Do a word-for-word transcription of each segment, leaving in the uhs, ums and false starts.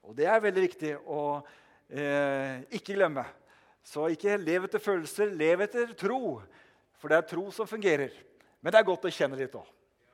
Og det er veldig viktig å eh, ikke glemme. Så ikke lev etter følelser, lev etter tro. For det er tro som fungerer. Men det er godt å kjenne litt også.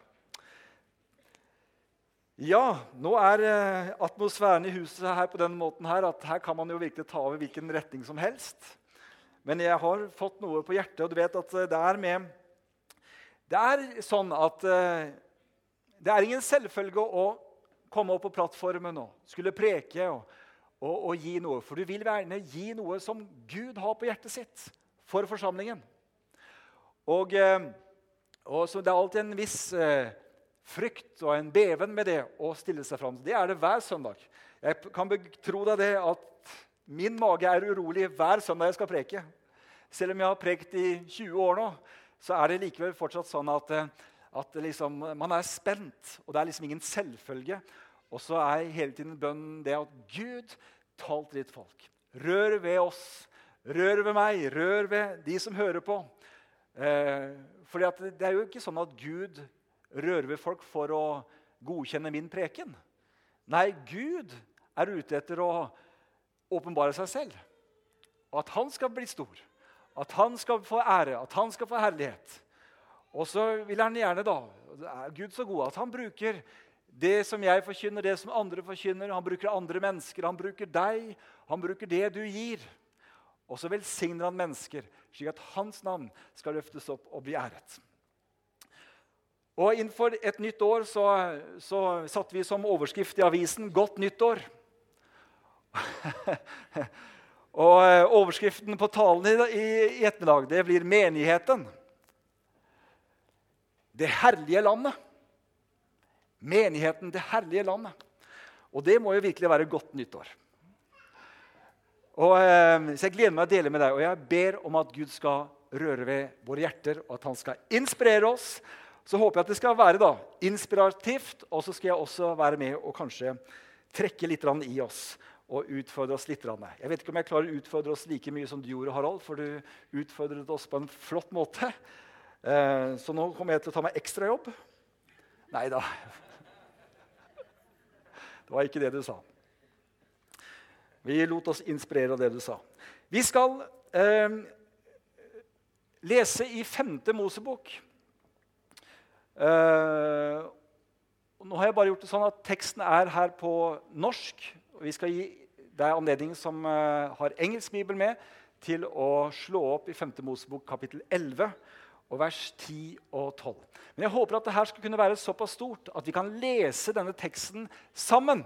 Ja, nå er eh, atmosfæren i huset her på den måten her, at her kan man jo virkelig ta over hvilken retning som helst. Men jeg har fått noe på hjertet, og du vet at det er med... Det er sånn at eh, det er ingen selvfølge å komme opp på plattformen og skulle preke og, og, og gi noe. For du vil gjerne gi noe som Gud har på hjertet sitt for forsamlingen. Og, eh, og så det er alltid en viss... Eh, frykt og en beven med det å stille seg frem. Det er det hver søndag. Jeg kan betro deg det at min mage er urolig hver søndag jeg skal preke. Selv om jeg har prekt i tjue år nå, så er det likevel fortsatt sånn at, at liksom, man er spent, og det er liksom ingen selvfølge. Og så er hele tiden bønnen det at Gud talt ditt folk. Rør ved oss, rør ved meg, rør ved de som hører på. Eh, fordi at det er jo ikke sånn at Gud rører ved folk for å godkjenne min preken. Nei, Gud er ute etter å åpenbare seg selv. At han skal bli stor. At han skal få ære. At han skal få herlighet. Og så vil han gjerne da, er Gud så god, at han bruker det som jeg forkynner, det som andre forkynner. Han bruker andre mennesker. Han bruker deg. Han bruker det du gir. Og så velsigner han mennesker, slik at hans navn skal løftes opp og bli æret. Og innenfor et nytt år så, så satt vi som overskrift i avisen «Godt nyttår». Og overskriften på talen i, i ettermiddag, det blir «Menigheten». Det herlige landet. Menigheten, det herlige landet. Og det må jo virkelig være godt nyttår. Og, så jeg gleder meg å dele med deg, og jeg ber om at Gud skal røre ved våre hjerter, og at han skal inspirere oss. Så håper jeg at det skal være da, inspirativt, og så skal jeg også være med og kanskje trekke litt i oss og utfordre oss litt. Jeg vet ikke om jeg klarer å utfordre oss like mye som du gjorde, Harald, for du utfordret oss på en flott måte. Så nå kommer jeg til å ta meg ekstra jobb. Neida. Det var ikke det du sa. Vi lot oss inspirere av det du sa. Vi skal eh, lese i femte Mosebok. Uh, nå har jeg bare gjort det sånn at teksten er her på norsk. Og vi skal gi deg anledning som uh, har engelsk bibel med til å slå opp i femte Mosebok kapittel elleve og vers ti og tolv. Men jeg håper at det her skal kunne være såpass stort at vi kan lese denne teksten sammen.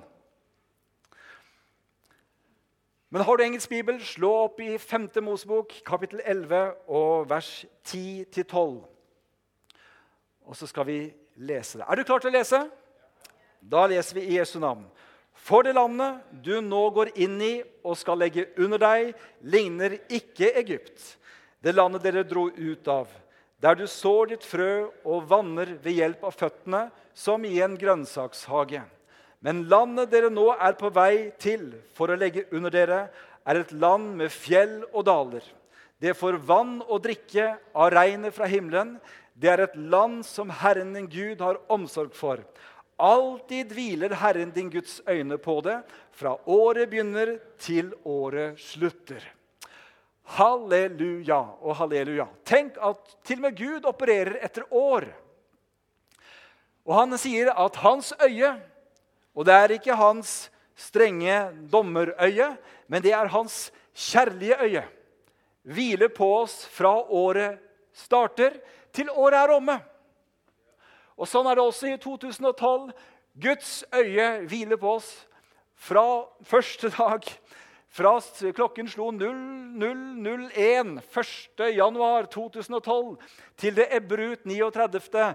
Men har du engelsk bibel, slå opp i femte Mosebok kapittel elleve og vers ti til tolv. Og så skal vi lese det. Er du klar til å lese? Da leser vi i Jesu navn. For det landet du nå går inn i og skal legge under deg, ligner ikke Egypt. Det landet dere dro ut av, der du sår ditt frø og vanner ved hjelp av føttene, som i en grønnsakshage. Men landet dere nå er på vei til for å legge under dere, er et land med fjell og daler. Det får vann og drikke av regnet fra himmelen. Det er et land som Herren din Gud har omsorg for. Alltid hviler Herren din Guds øyne på det, fra året begynner til året slutter. Halleluja og halleluja. Tenk at til og med Gud opererer etter år. Og han sier at hans øye, og det er ikke hans strenge dommerøye, men det er hans kjærlige øye, hviler på oss fra året starter til året er omme. Og sånn er det også i to tusen og tolv. Guds øye hviler på oss fra første dag, fra klokken slo null null null én, første januar to tusen og tolv, til det ebber ut niogtredivte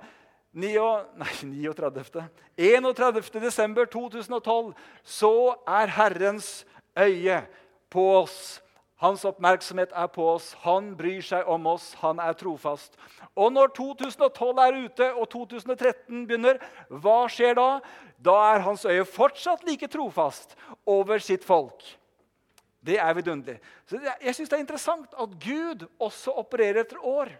enogtredivte desember to tusen og tolv, så er Herrens øye på oss. Hans oppmerksomhet er på oss. Han bryr seg om oss. Han er trofast. Og når to tusen og tolv er ute, og to tusen og tretten begynner, hva skjer da? Da er hans øye fortsatt like trofast over sitt folk. Det er vidunderlig. Så jeg synes det er interessant at Gud også opererer etter år.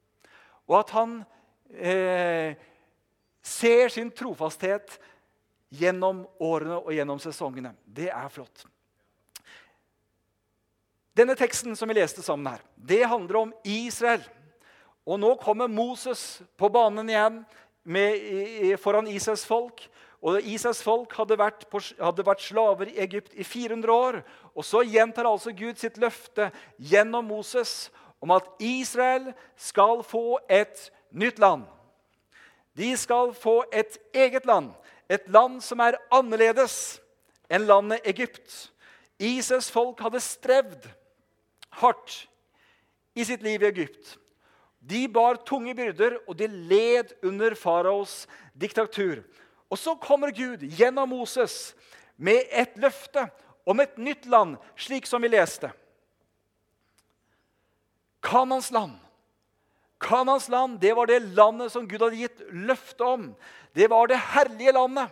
Og at han eh, ser sin trofasthet gjennom årene og gjennom sesongene. Det er flott. Denne teksten som vi leste sammen her, det handler om Israel. Og nå kommer Moses på banen igjen med, i, foran Israels folk. Og Israels folk hadde vært, på, hadde vært slaver i Egypt i fire hundre år. Og så gjentar altså Gud sitt løfte gjennom Moses om at Israel skal få et nytt land. De skal få et eget land. Et land som er annerledes enn landet Egypt. Israels folk hadde strevd hardt i sitt liv i Egypt. De bar tunge byrder, og de led under faraos diktatur. Og så kommer Gud gjennom Moses med et løfte om et nytt land, slik som vi leste. Kanans land. Kanans land, det var det landet som Gud hadde gitt løfte om. Det var det herlige landet.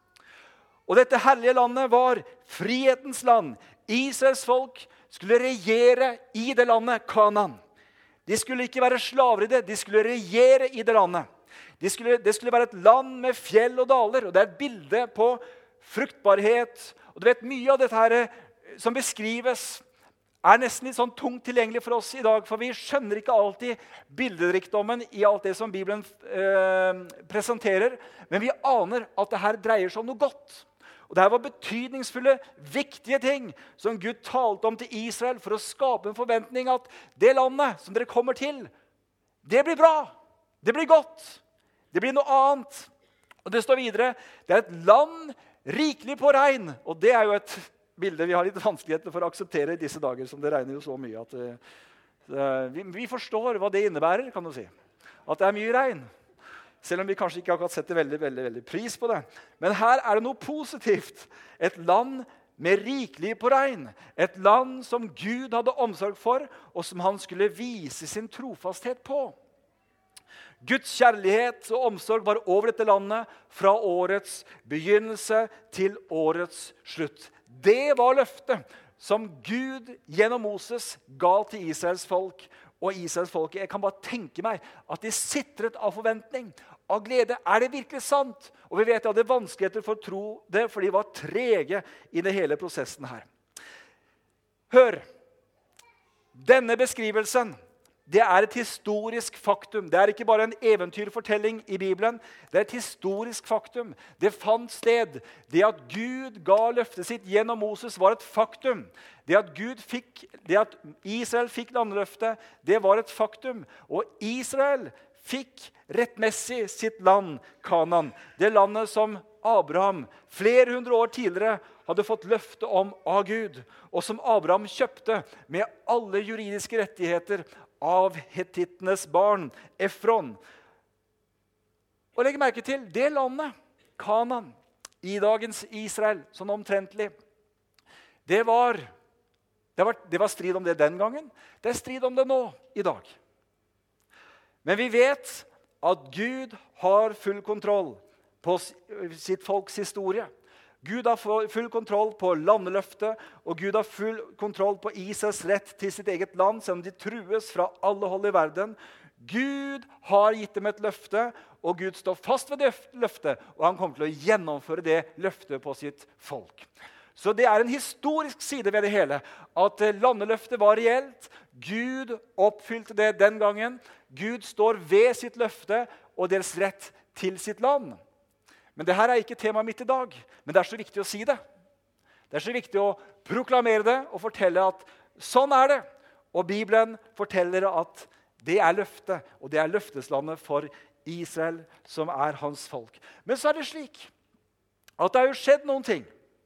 Og dette herlige landet var frihetens land. Israels folk skulle regjere i det landet, Kanan. De skulle ikke være slaver i det, de skulle regjere i det landet. De skulle, det skulle være et land med fjell og daler, og det er et bilde på fruktbarhet. Og du vet, mye av dette her som beskrives er nesten litt sånn tungt tilgjengelig for oss i dag, for vi skjønner ikke alltid bilderikdommen i alt det som Bibelen eh, presenterer, men vi aner at det her dreier seg om noe godt. Og det her var betydningsfulle, viktige ting som Gud talte om til Israel for å skape en forventning at det landet som dere kommer til, det blir bra, det blir godt, det blir noe annet. Og det står videre, det er et land rikelig på regn, og det er jo et bilde vi har litt vanskeligheter for å akseptere i disse dager, som det regner jo så mye at uh, vi, vi forstår hva det innebærer, kan du si. At det er mye regn. Selv om vi kanskje ikke akkurat setter veldig, veldig, veldig pris på det. Men her er det noe positivt. Et land med rikelig på regn. Et land som Gud hadde omsorg for, og som han skulle vise sin trofasthet på. Guds kjærlighet og omsorg var over dette landet fra årets begynnelse til årets slutt. Det var løftet som Gud gjennom Moses ga til Israels folk. Og Israels folk, jeg kan bare tenke meg at de sitret av forventning, av glede. Er det virkelig sant? Og vi vet at det er vanskeligheter for å tro det, for de var trege i det hele prosessen her. Hør, denne beskrivelsen, det er et historisk faktum. Det er ikke bare en eventyrfortelling i Bibelen. Det er et historisk faktum. Det fant sted. Det at Gud ga løftet sitt gjennom Moses var et faktum. Det at, Gud fikk, det at Israel fikk landløftet, det var et faktum. Og Israel fikk rettmessig sitt land, Kanan. Det landet som Abraham flere hundre år tidligere hadde fått løfte om av Gud, og som Abraham kjøpte med alle juridiske rettigheter av hettittenes barn, Efron. Og legg merke til, det landet, Kanan, i dagens Israel, sånn omtrentlig, det var, det var, det var strid om det den gangen. Det er strid om det nå, i dag. Men vi vet at Gud har full kontroll på sitt folks historie. Gud har full kontroll på landeløftet, og Gud har full kontroll på Israels rett til sitt eget land, selv om de trues fra alle hold i verden. Gud har gitt dem et løfte, og Gud står fast ved det løftet, og han kommer til å gjennomføre det løftet på sitt folk. Så det er en historisk side ved det hele, at landeløftet var reelt. Gud oppfylte det den gangen. Gud står ved sitt løfte og deres rett til sitt land. Men det her er ikke temaet mitt i dag, men det er så viktig å si det. Det er så viktig å proklamere det og fortelle at sånn er det. Og Bibelen forteller at det er løftet, og det er løfteslandet for Israel som er hans folk. Men så er det slik at det har jo skjedd noen ting.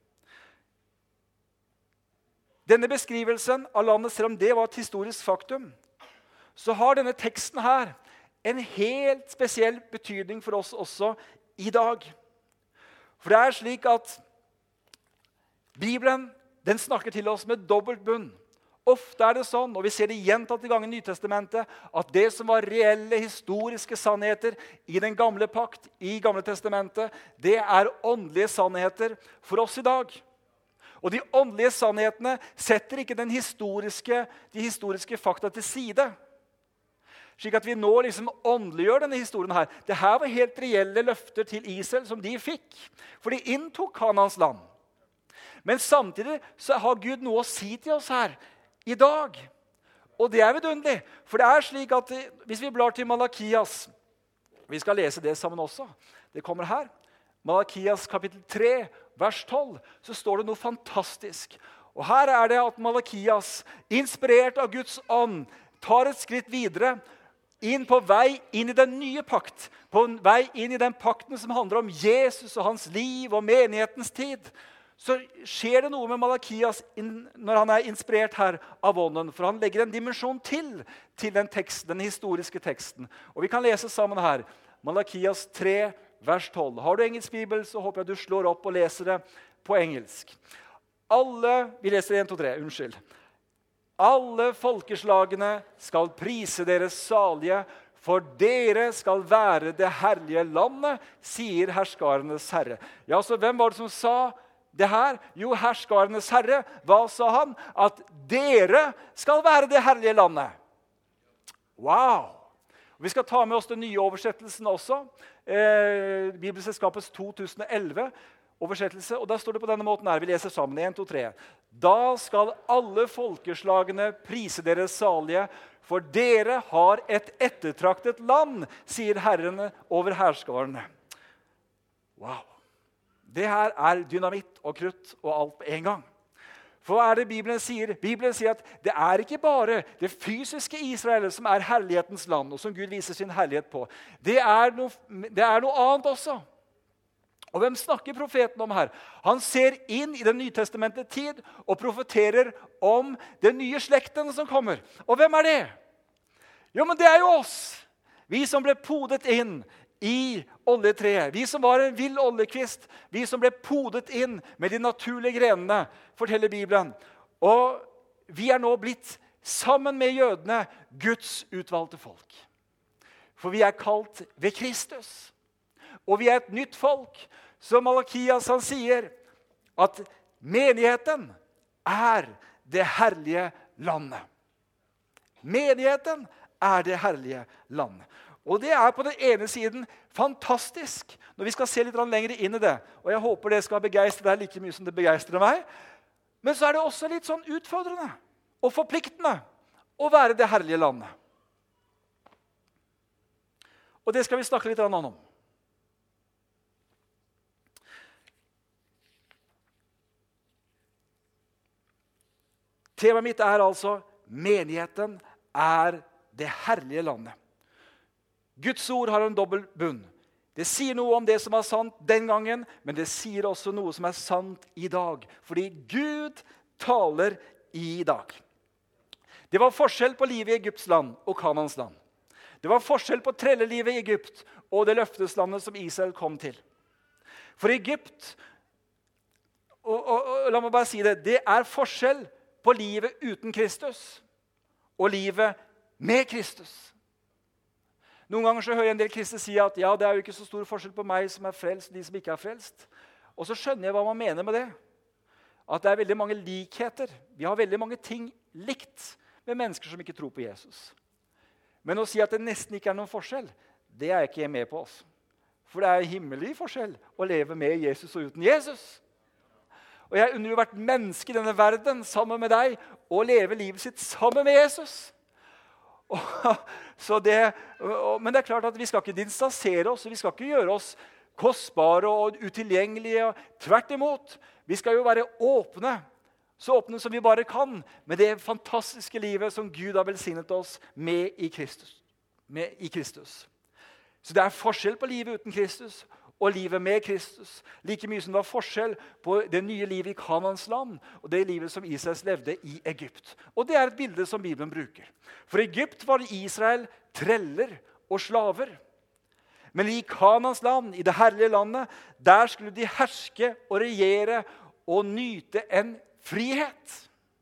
Denne beskrivelsen av landet, selv om det var et historisk faktum, så har denne teksten her en helt spesiell betydning for oss også i dag. For det er slik at Bibelen, den snakker til oss med dobbelt bunn. Ofte er det sånn, og vi ser det gjentatte ganger i Nytestamentet, at det som var reelle historiske sannheter i den gamle pakt, i Gamle testamentet, det er åndelige sannheter for oss i dag. Og de åndelige sannhetene setter ikke den historiske, de historiske fakta til side. Slik at vi nå liksom åndeliggjør denne historien her. Det her var helt reelle løfter til Israel som de fikk. For de inntok Kanans land. Men samtidig så har Gud noe å si til oss her i dag. Og det er vidunderlig. For det er slik at hvis vi blar til Malakias, vi skal lese det sammen også. Det kommer her. Malakias kapittel tre, vers tolv, så står det noe fantastisk. Og her er det at Malakias, inspirert av Guds ånd, tar et skritt videre, inn på vei inn i den nye pakt, på vei inn i den pakten som handler om Jesus og hans liv og menighetens tid. Så skjer det noe med Malakias når han er inspirert her av ånden, for han legger en dimensjon til til den, tekst, den historiske teksten. Og vi kan lese sammen her, Malakias tre, vers tolv. Har du engelsk bibel, så håper jeg du slår opp og leser det på engelsk. Alle, vi leser en, to, tre, unnskyld. Alle folkeslagene skal prise deres salige, for dere skal være det herlige landet, sier herskarenes herre. Ja, så hvem var det som sa det her? Jo, herskarenes herre. Hva sa han? At dere skal være det herlige landet. Wow! Vi skal ta med oss den nye oversettelsen også. Eh, Bibelselskapets to tusen og elleve oversettelse, og da står det på denne måten her. Vi leser sammen, en, to, tre. Da skal alle folkeslagene prise dere salige, for dere har et ettertraktet land, sier Herren over herskarene. Wow! Det her er dynamitt og krutt og alt på en gang. For hva er det Bibelen sier? Bibelen sier at det er ikke bare det fysiske Israel som er herlighetens land, og som Gud viser sin herlighet på. Det er noe, det er noe annet også. Og hvem snakker profeten om her? Han ser inn i den nytestamentlige tid og profeterer om den nye slekten som kommer. Og hvem er det? Jo, men det er jo oss. Vi som ble podet inn i oljetreet. Vi som var en vill oljekvist. Vi som ble podet inn med de naturlige grenene, forteller Bibelen. Og vi er nå blitt, sammen med jødene, Guds utvalgte folk. For vi er kalt ved Kristus. Og vi er et nytt folk. Så Malakias han sier at menigheten er det herlige landet. Menigheten er det herlige landet. Og det er på den ene siden fantastisk, når vi skal se litt lenger inn i det. Og jeg håper det skal begeistre deg like mye som det begeistrer meg. Men så er det også litt sånn utfordrende og forpliktende å være det herlige landet. Og det skal vi snakke litt om. Temaet mitt er altså menigheten er det herlige landet. Guds ord har en dobbelt bunn. Det sier noe om det som var sant den gangen, men det sier også noe som er sant i dag. Fordi Gud taler i dag. Det var forskjell på livet i Egypts land og Kanans land. Det var forskjell på trellelivet i Egypt og det løfteslandet som Israel kom til. For Egypt, og, og, og la meg bare si det, det er forskjell på livet uten Kristus og livet med Kristus. Noen ganger så hører jeg en del kristne si at ja, det er jo ikke så stor forskjell på meg som er frelst og de som ikke er frelst. Og så skjønner jeg hva man mener med det. At det er veldig mange likheter. Vi har veldig mange ting likt med mennesker som ikke tror på Jesus. Men å si at det nesten ikke er noen forskjell, det er jeg ikke med på oss. For det er himmelig forskjell å leve med Jesus og uten Jesus. Og jeg unner jo hvert menneske i denne verden sammen med deg og leve livet sitt sammen med Jesus. Og, så det, og, men det er klart at vi skal ikke distansere oss, vi skal ikke gjøre oss kostbare og utilgjengelige. Tvert imot, vi skal jo være åpne, så åpne som vi bare kan, med det fantastiske livet som Gud har velsignet oss med i Kristus. Med i Kristus. Så det er forskjell på livet uten Kristus og livet med Kristus. Like mye som det var forskjell på det nye livet i Kanans land og det livet som Israel levde i Egypt. Og det er et bilde som Bibelen bruker. For i Egypt var det Israel treller og slaver. Men i Kanans land, i det herlige landet, der skulle de herske og regjere og nyte en frihet.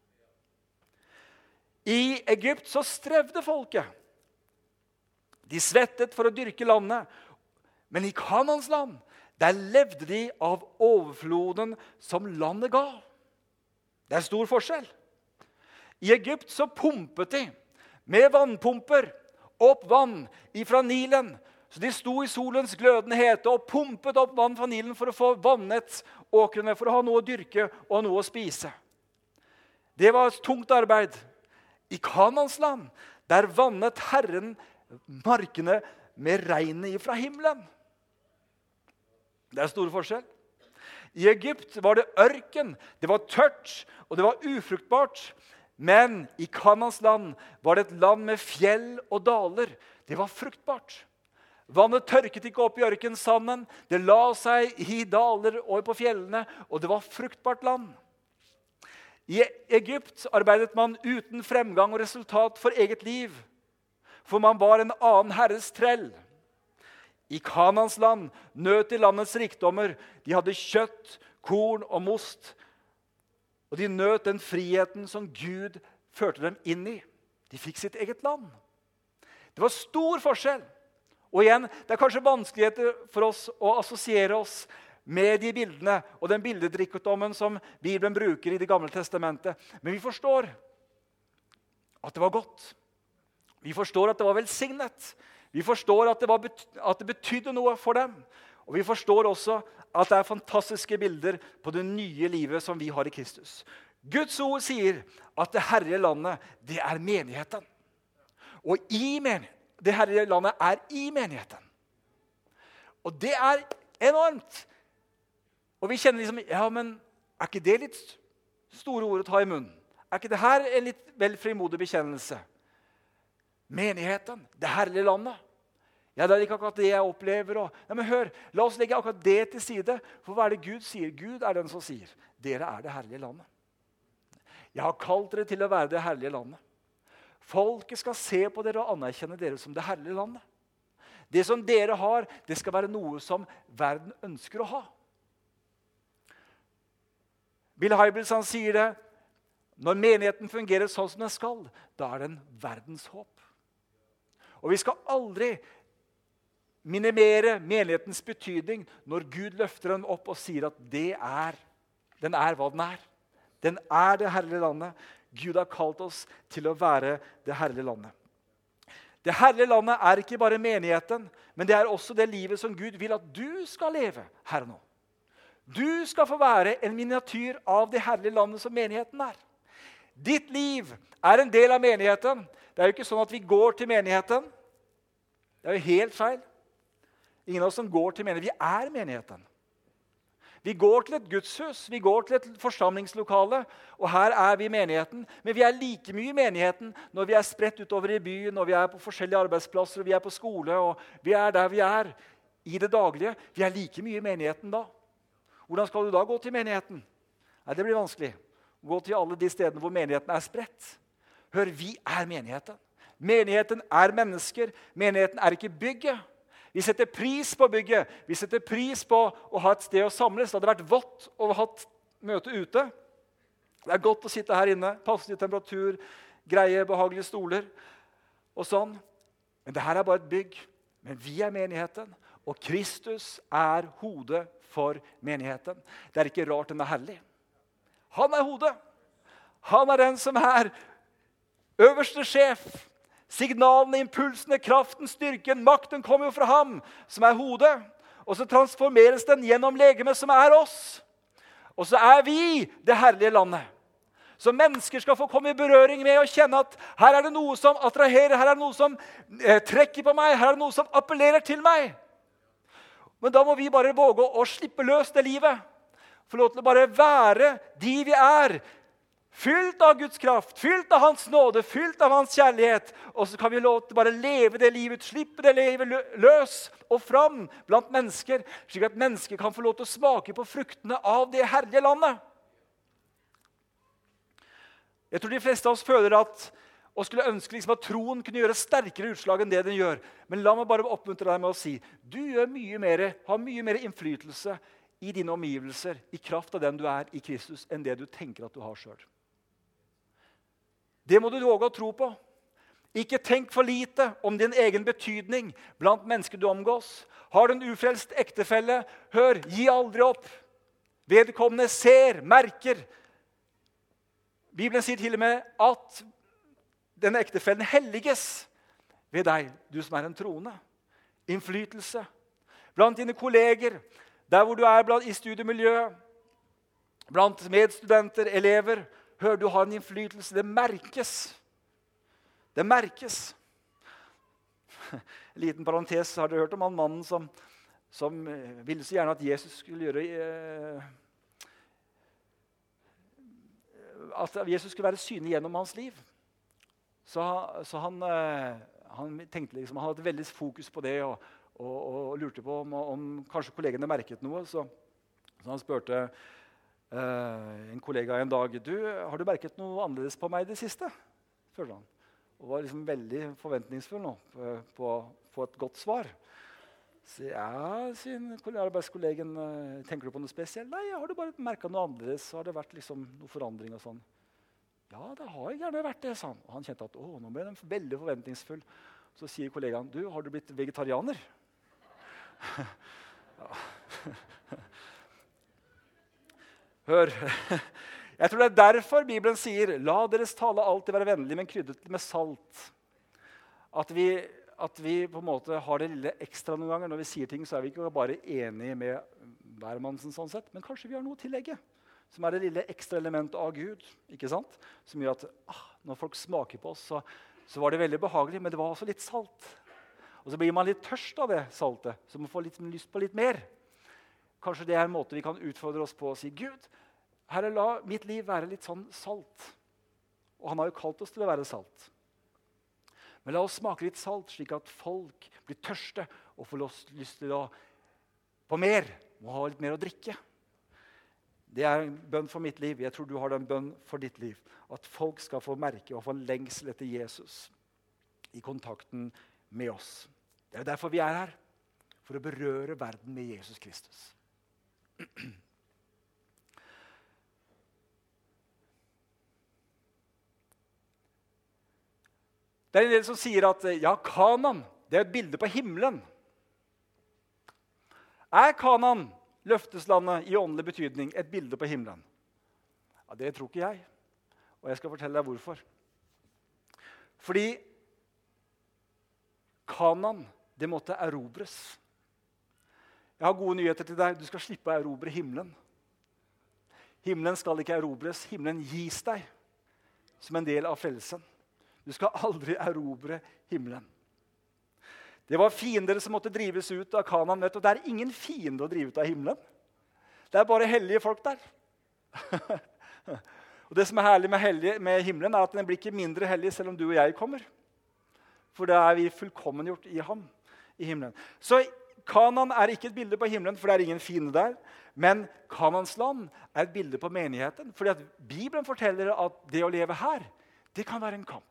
I Egypt så strevde folket. De svettet for å dyrke landet. Men i Kanans land, der levde de av overfloden som landet ga. Det er stor forskjell. I Egypt så pumpet de med vannpumper opp vann ifra Nilen. Så de sto i solens glødende hete og pumpet opp vann fra Nilen for å få vannet åkrene, for å ha noe å dyrke og noe å spise. Det var et tungt arbeid. I Kanaans land, der vannet Herren markene med regnet ifra himmelen. Det er stor forskjell. I Egypt var det ørken, det var tørt og det var ufruktbart. Men i Kanaans land var det et land med fjell og daler. Det var fruktbart. Vannet tørket ikke opp i ørkensanden. Det la seg i daler og på fjellene, og det var fruktbart land. I Egypt arbeidet man uten fremgang og resultat for eget liv, for man var en annen herres trell. I Kanaans land nøt de landets rikdommer. De hadde kjøtt, korn og most, og de nøt den friheten som Gud førte dem inn i. De fikk sitt eget land. Det var stor forskjell. Og igjen, det er kanskje vanskeligheter for oss å assosiere oss med de bildene og den bildedrikkedommen som Bibelen bruker i Det gamle testamentet. Men vi forstår at det var godt. Vi forstår at det var velsignet. Vi forstår at det, var bet- at det betydde noe for dem. Og vi forstår også at det er fantastiske bilder på det nye livet som vi har i Kristus. Guds ord sier at det herlige landet, det er menigheten. Og i menigheten. Det herlige landet er i menigheten. Og det er enormt. Og vi kjenner liksom, ja, men er ikke det litt store ord å ta i munnen? Er ikke det her en litt vel frimodig bekjennelse? Menigheten, det herlige landet. Ja, det er ikke akkurat det jeg opplever. Og, ja, men hør, la oss legge akkurat det til side. For hva er det Gud sier? Gud er den som sier, dere er det herlige landet. Jeg har kalt dere til å være det herlige landet. Folket skal se på dere og anerkjenne dere som det herlige landet. Det som dere har, det skal være noe som verden ønsker å ha. Bill Hybels han sier det, når menigheten fungerer sånn som den skal, da er det en verdens håp. Og vi skal aldri minimere menighetens betydning når Gud løfter den opp og sier at det er, den er hva den er. Den er det herlige landet. Gud har kalt oss til å være det herlige landet. Det herlige landet er ikke bare menigheten, men det er også det livet som Gud vil at du skal leve her og nå. Du skal få være en miniatyr av det herlige landet som menigheten er. Ditt liv er en del av menigheten. Det er jo ikke sånn at vi går til menigheten. Det er jo helt feil. Ingen av oss som går til menigheten. Vi er menigheten. Vi går til et gudshus, vi går til et forsamlingslokale, og her er vi i menigheten. Men vi er like mye i menigheten når vi er spredt utover i byen, når vi er på forskjellige arbeidsplasser, og vi er på skole, og vi er der vi er i det daglige. Vi er like mye i menigheten da. Hvordan skal du da gå til menigheten? Nei, det blir vanskelig. Gå til alle de stedene hvor menigheten er spredt. Hør, vi er menigheten. Menigheten er mennesker. Menigheten er ikke bygget. Vi setter pris på bygget. Vi setter pris på å ha et sted å samles. Det hadde vært vått å ha et møte ute. Det er godt å sitte her inne, passelig temperatur, greie, behagelige stoler og sånn. Men det her er bare et bygg. Men vi er menigheten, og Kristus er hodet for menigheten. Det er ikke rart den er herlig. Han er hodet. Han er den som er øverste sjef. Signalene, impulsene, kraften, styrken, makten kommer jo fra ham, som er hodet. Og så transformeres den gjennom legemet, som er oss. Og så er vi det herlige landet. Så mennesker skal få komme i berøring med og kjenne at her er det noe som attraherer, her er det noe som eh, trekker på meg, her er det noe som appellerer til meg. Men da må vi bare våge å slippe løs det livet. Få lov til å bare være de vi er. Fylt av Guds kraft, fylt av hans nåde, fylt av hans kjærlighet. Og så kan vi lov til bare leve det livet, slippe det livet løs og fram blant mennesker, slik at mennesker kan få lov til å smake på fruktene av det herlige landet. Jeg tror de fleste av oss føler at, og skulle ønske liksom at troen kunne gjøre sterkere utslag enn det den gjør. Men la meg bare oppmuntre deg med å si, du gjør mye mer, har mye mer innflytelse i dine omgivelser, i kraft av den du er i Kristus, enn det du tenker at du har selv. Det må du våge å tro på. Ikke tenk for lite om din egen betydning blant mennesker du omgås. Har du en ufrelst ektefelle, hør, gi aldri opp. Vedkommende ser, merker. Bibelen sier til og med at denne ektefellen helliges ved deg, du som er en troende. Innflytelse. Blant dine kolleger, der hvor du er blant, i studiemiljøet, blant medstudenter, elever. Hør, du har en innflytelse. Det merkes. Det merkes. En liten parentes, har dere hørt om han mannen som, som ville så gjerne at Jesus skulle gjøre eh, at Jesus skulle være synlig gjennom hans liv. Så, så han, eh, han tenkte liksom, han hadde veldig fokus på det og, og, og lurte på om, om kanskje kollegene merket noe. Så, så han spurte eh, en kollega en dag, du, har du merket noe annerledes på meg det siste? Spurte han. Og var liksom veldig forventningsfull nå på, på, på et godt svar. Så ja, sin arbeidskollegen, tenker du på noe spesielt? Nei, har du bare merket noe annerledes? Har det vært liksom noe forandring og sånn? Ja, det har gjerne vært det, sa han. Og han kjente at, å, nå ble han veldig forventningsfull. Så sier kollegaen, du, har du blitt vegetarianer? Hør, jeg tror det er derfor Bibelen sier, la deres tale alltid være vennlig, men krydret med salt. At vi, at vi på en måte har det lille ekstra noen ganger. Når vi sier ting, så er vi ikke bare enige med hvermannsen sånn sett, men kanskje vi har noe å tillegge, som er det lille ekstra elementet av Gud, ikke sant? Som gjør at ah, når folk smaker på oss, så, så var det veldig behagelig, men det var også litt salt. Og så blir man litt tørst av det saltet, så man får litt lyst på litt mer. Kanskje det er en måte vi kan utfordre oss på å si, Gud, Herre, la mitt liv være litt sånn salt. Og han har jo kalt oss til å være salt. Men la oss smake litt salt, slik at folk blir tørste og får lyst til å på mer, må ha litt mer å drikke. Det er en bønn for mitt liv. Jeg tror du har den bønn for ditt liv. At folk skal få merke og få en lengsel etter Jesus i kontakten med oss. Det er derfor vi er her, for å berøre verden med Jesus Kristus. Det er en del som sier at ja, Kanaan, det er et bilde på himmelen. Er Kanaan, løfteslandet i åndelig betydning, et bilde på himmelen? Ja, det tror ikke jeg. Og jeg skal fortelle deg hvorfor. Fordi Kanaan, det måtte erobres. Jeg har gode nyheter til deg. Du skal slippe å erobre himmelen. Himmelen skal ikke erobres. Himmelen gis deg som en del av frelsen. Du skal aldri erobre himmelen. Det var fiender som måtte drives ut av Kanaan. Og det er ingen fiende å drive ut av himmelen. Det er bare hellige folk der. Og det som er herlig med, hellige, med himmelen, er at den blir ikke mindre hellig selv om du og jeg kommer. For da er vi fullkommengjort i ham, i himmelen. Så Kanaan er ikke et bilde på himmelen, for det er ingen fiende der. Men Kanaans land er et bilde på menigheten. Fordi at Bibelen forteller at det å leve her, det kan være en kamp.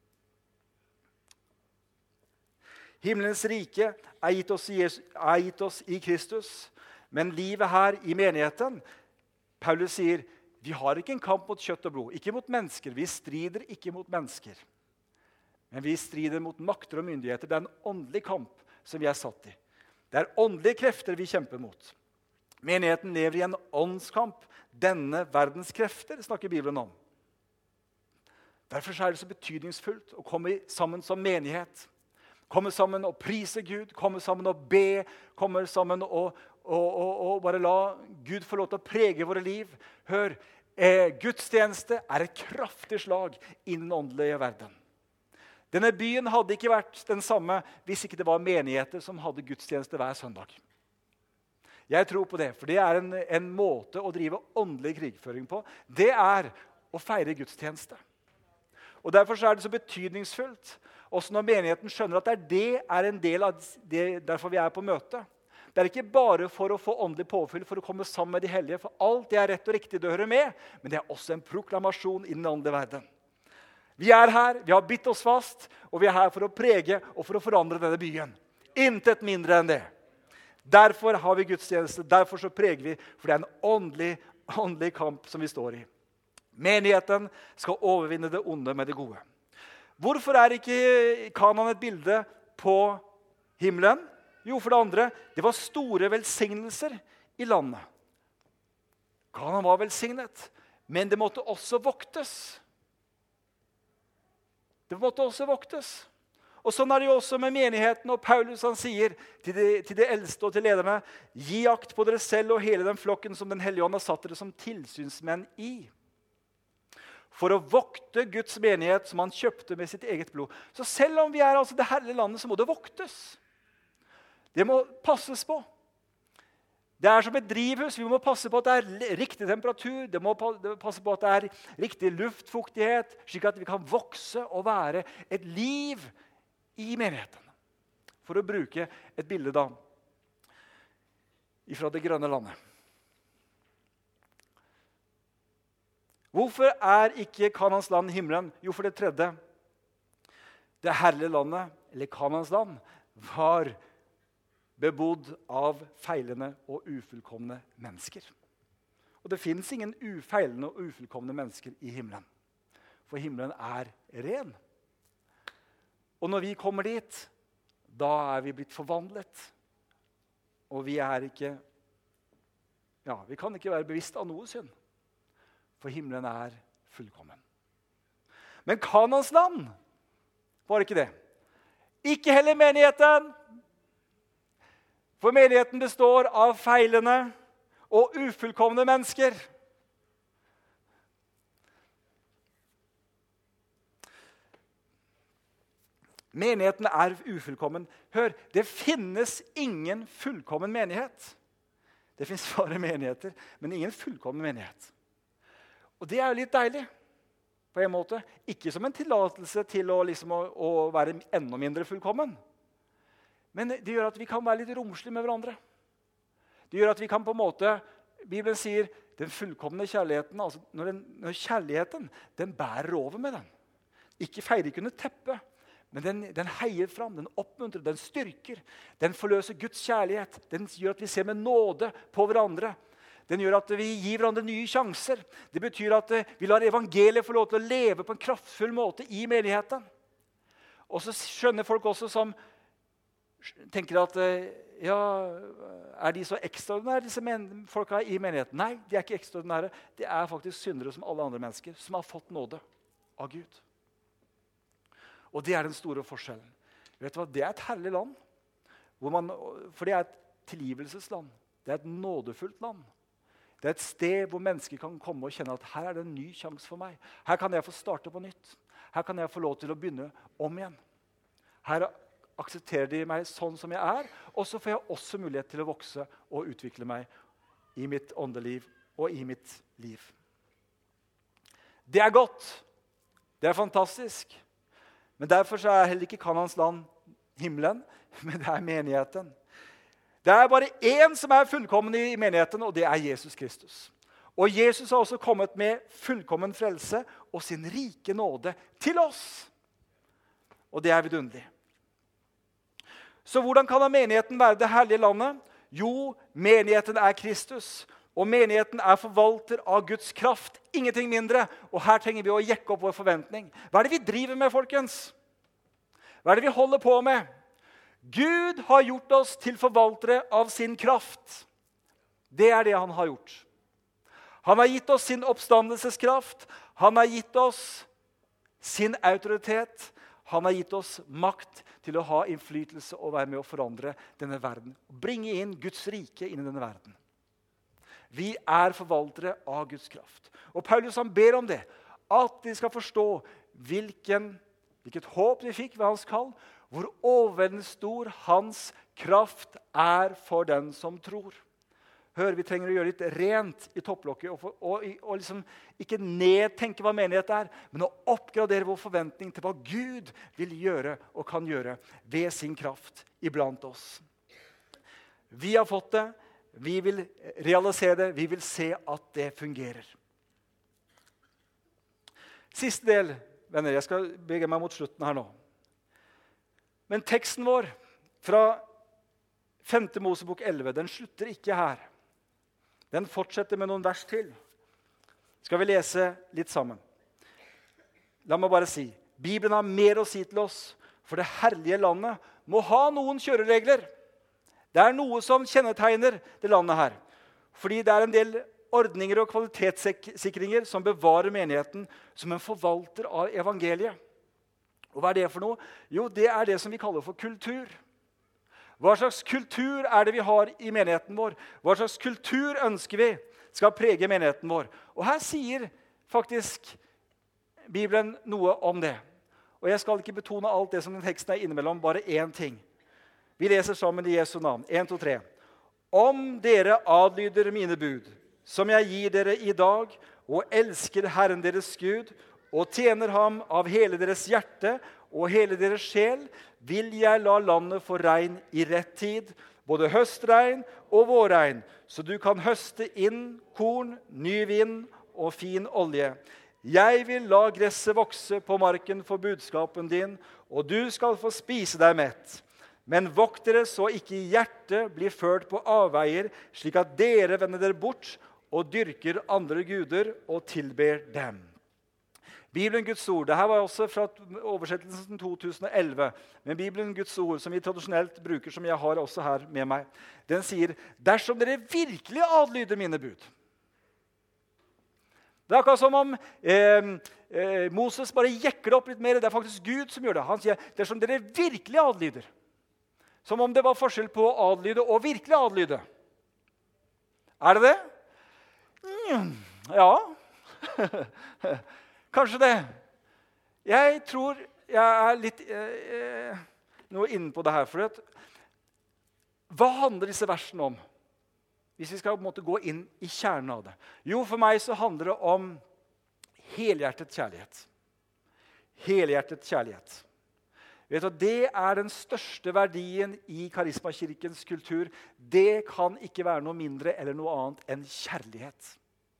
Himmelens rike er gitt oss, i Jesus, er gitt oss i Kristus, men livet her i menigheten, Paulus sier, vi har ikke en kamp mot kjøtt og blod, ikke mot mennesker, vi strider ikke mot mennesker. Men vi strider mot makter og myndigheter, det er en åndelig kamp som vi er satt i. Det er åndelige krefter vi kjemper mot. Menigheten lever i en åndskamp, denne verdens krefter snakker Bibelen om. Derfor er det så betydningsfullt å komme sammen som menighet. Komme sammen og prise Gud, komme sammen og be, komme sammen og, og, og, og bare la Gud få lov til å prege våre liv. Hør, eh, gudstjeneste er et kraftig slag i den åndelige verden. Denne byen hadde ikke vært den samme hvis ikke det var menigheter som hadde gudstjeneste hver søndag. Jeg tror på det, for det er en, en måte å drive åndelig krigføring på. Det er å feire gudstjeneste. Og derfor er det så betydningsfullt, også når menigheten skjønner at det er, det er en del av det, derfor vi er på møte. Det er ikke bare for å få åndelig påfyll, for å komme sammen med de hellige, for alt det er rett og riktig det hører med, men det er også en proklamasjon i den åndelige verden. Vi er her, vi har bitt oss fast, og vi er her for å prege og for å forandre denne byen. Intet mindre enn det. Derfor har vi gudstjeneste, derfor så preger vi, for det er en åndelig, åndelig kamp som vi står i. Menigheten skal overvinne det onde med det gode. Hvorfor er ikke Kanaan et bilde på himmelen? Jo, for det andre, det var store velsignelser i landet. Kanaan var velsignet, men det måtte også voktes. Det måtte også voktes. Og sånn er det jo også med menigheten, og Paulus han sier til de, til de eldste og til lederne, gi akt på dere selv og hele den flokken som den hellige ånd har satt dere som tilsynsmenn i. For å vokte Guds menighet som han kjøpte med sitt eget blod. Så selv om vi er altså det herlige landet, så må det voktes. Det må passes på. Det er som et drivhus. Vi må passe på at det er riktig temperatur. Det må passe på at det er riktig luftfuktighet, slik at vi kan vokse og være et liv i menigheten. For å bruke et bilde da, fra det grønne landet. Hvorfor er ikke Kanans land himmelen? Jo, for det tredje. Det herlige landet, eller Kanans land, var bebodd av feilende og ufullkomne mennesker. Og det finnes ingen ufeilende og ufullkomne mennesker i himmelen. For himmelen er ren. Og når vi kommer dit, da er vi blitt forvandlet. Og vi er ikke, ja, vi kan ikke være bevisst av noe synd. For himmelen er fullkommen. Men Kanans land var ikke det. Ikke heller menigheten. For menigheten består av feilende og ufullkomne mennesker. Menigheten er ufullkommen. Hør, det finnes ingen fullkommen menighet. Det finnes bare menigheter, men ingen fullkommen menighet. Og det er jo litt deilig, på en måte. Ikke som en tillatelse til å, liksom, å, å være enda mindre fullkommen. Men det gjør at vi kan være litt romslige med hverandre. Det gjør at vi kan på en måte, Bibelen sier, den fullkomne kjærligheten, altså når, den, når kjærligheten, den bærer over med den. Ikke feirer ikke under teppet, men den, den heier fram, den oppmuntrer, den styrker. Den forløser Guds kjærlighet. Den gjør at vi ser med nåde på hverandre. Den gjør at vi gir hverandre nye sjanser. Det betyr at vi lar evangeliet få lov til å leve på en kraftfull måte i menigheten. Og så skjønner folk også som tenker at ja, er de så ekstraordinære, disse men- folka i menigheten? Nei, de er ikke ekstraordinære. De er faktisk syndere som alle andre mennesker, som har fått nåde av Gud. Og det er den store forskjellen. Vet du hva? Det er et herlig land. Hvor man, for det er et tilgivelsesland. Det er et nådefullt land. Det er et sted hvor mennesker kan komme og kjenne at her er det en ny sjanse for meg. Her kan jeg få starte på nytt. Her kan jeg få lov til å begynne om igjen. Her aksepterer de meg sånn som jeg er, og så får jeg også mulighet til å vokse og utvikle meg i mitt åndeliv og i mitt liv. Det er godt. Det er fantastisk. Men derfor så er heller ikke Kanans land himmelen, men det er menigheten. Det er bare én som er fullkommen i menigheten, og det er Jesus Kristus. Og Jesus har også kommet med fullkommen frelse og sin rike nåde til oss. Og det er vidunderlig. Så hvordan kan da menigheten være det herlige landet? Jo, menigheten er Kristus, og menigheten er forvalter av Guds kraft, ingenting mindre. Og her trenger vi å jekke opp vår forventning. Hva er det vi driver med, folkens? Hva er det vi holder på med? Gud har gjort oss til forvaltere av sin kraft. Det er det han har gjort. Han har gitt oss sin oppstandelseskraft. Han har gitt oss sin autoritet. Han har gitt oss makt til å ha innflytelse og være med å forandre denne verden. Bringe inn Guds rike inn i denne verden. Vi er forvaltere av Guds kraft. Og Paulus han ber om det. At de skal forstå hvilken, hvilket håp de fikk ved hans kall. Hvor overveldende stor hans kraft er for den som tror. Hør, vi trenger å gjøre litt rent i topplokket, og, for, og, og liksom ikke nedtenke hva menighet er, men å oppgradere vår forventning til hva Gud vil gjøre og kan gjøre ved sin kraft iblant oss. Vi har fått det, vi vil realisere det, vi vil se at det fungerer. Siste del, venner, jeg skal bygge meg mot slutten her nå. Men teksten vår fra femte Mosebok elleve, den slutter ikke her. Den fortsetter med noen vers til. Skal vi lese litt sammen? La meg bare si, Bibelen har mer å si til oss, for det herlige landet må ha noen kjøreregler. Det er noe som kjennetegner det landet her. Fordi det er en del ordninger og kvalitetssikringer som bevarer menigheten som en forvalter av evangeliet. Og hva er det for noe? Jo, det er det som vi kaller for kultur. Hva slags kultur er det vi har i menigheten vår? Hva slags kultur ønsker vi skal prege menigheten vår? Og her sier faktisk Bibelen noe om det. Og jeg skal ikke betone alt det som den teksten er innimellom, bare én ting. Vi leser sammen i Jesu navn. en, to, tre. Om dere adlyder mine bud, som jeg gir dere i dag, og elsker Herren deres Gud, og tjener ham av hele deres hjerte og hele deres sjel, vil jeg la landet få regn i rett tid, både høstregn og vårregn, så du kan høste inn korn, ny vind og fin olje. Jeg vil la gresset vokse på marken for budskapen din, og du skal få spise deg mett. Men vokt dere så ikke hjertet blir ført på avveier, slik at dere vender dere bort og dyrker andre guder og tilber dem. Bibelen Guds ord, det her var også fra oversettelsen to tusen og elleve, men Bibelen Guds ord, som vi tradisjonelt bruker, som jeg har også her med meg, den sier, dersom dere virkelig adlyder mine bud. Det er akkurat som om eh, eh, Moses bare jekker det opp litt mer, det er faktisk Gud som gjør det. Han sier, dersom dere virkelig adlyder, som om det var forskjell på å adlyde og virkelig adlyde. Er det det? Mm, ja. Kanskje det. Jeg tror jeg er litt eh, noe inne på det her. For at, hva handler disse versene om? Hvis vi skal på en måte gå inn i kjernen av det. Jo, for meg så handler det om helhjertet kjærlighet. Helhjertet kjærlighet. Vet du, det er den største verdien i Karismakirkens kultur. Det kan ikke være noe mindre eller noe annet enn kjærlighet.